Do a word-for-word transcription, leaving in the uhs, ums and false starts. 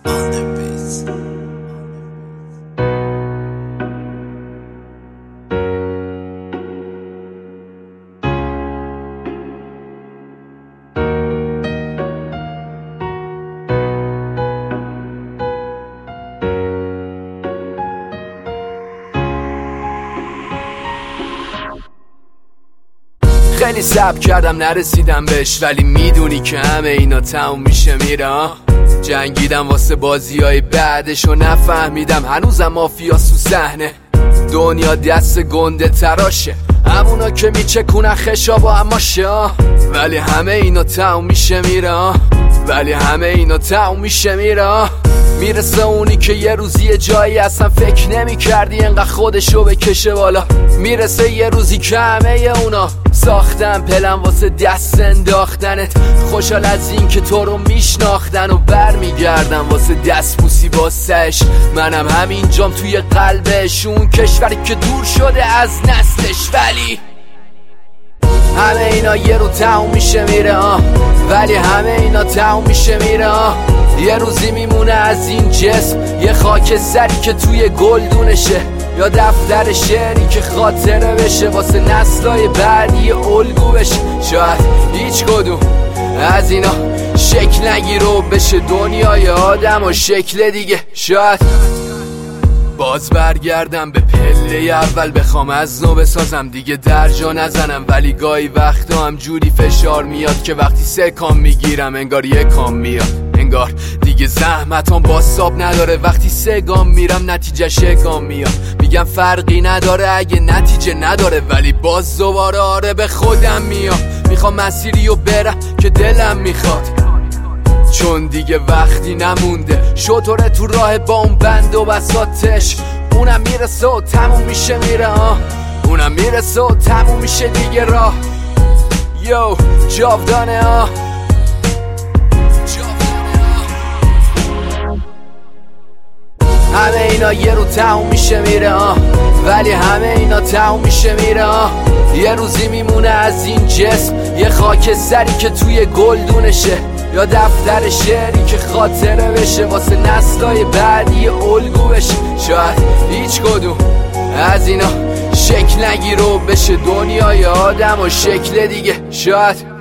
خیلی صبر کردم نرسیدم بهش، ولی میدونی که همه اینا تموم میشه میره. جنگیدم واسه بازی های بعدش و نفهمیدم هنوزم مافیاس تو صحنه. دنیا دست گنده تراشه، همونا که میچکونن خشابا هماشه، ولی همه اینا تموم میشه میره. ولی همه اینا تموم میشه میره. میرسه اونی که یه روزی یه جایی اصلا فکر نمی کردی انقدر خودشو بکشه بالا. میرسه یه روزی که همه اونا ساختن پلن واسه دست انداختنت. خوشحال از این که تو رو میشناختن و بر میگردن واسه دست بوسی واسش. منم همینجام توی قلبش، اون کشوری که دور شده از نسلش. ولی همه اینا یه رو تموم میشه میره، ولی همه اینا تموم میشه میره. یه روزی میمونه از این جسم یه خاک سری که توی گلدونشه، یا دفتر شعری که خاطره بشه واسه نسلای بعدی الگو بشه. شاید هیچ کدوم از اینا شکل نگیره و بشه دنیای آدم و شکل دیگه. شاید باز برگردم به پله اول، بخوام از نو بسازم دیگه در جا نزنم. ولی گاهی وقتا هم جوری فشار میاد که وقتی سه کام میگیرم انگار یک کام میاد. انگار دیگه زحمتام باساب نداره، وقتی سه گام میرم نتیجه شگام میاد. میگم فرقی نداره اگه نتیجه نداره، ولی باز دوباره آره به خودم میام. میخوام مسیری رو برم که دلم میخواد، چون دیگه وقتی نمونده. شطوره تو راه با اون بند و بساتش، اونم میرسه و تموم میشه میره. اونم میرسه و تموم میشه دیگه راه. یو جاودانه ها. همه اینا یه رو تموم میشه میره، ولی همه اینا تموم میشه میره. یه روزی میمونه از این جسم یه خاک سری که توی گلدونشه، یا دفتر شعری که خاطره بشه واسه نسلای بعدی الگو بشه. شاید هیچ کدوم از اینا شکل نگیره و بشه دنیای آدم و شکل دیگه. شاید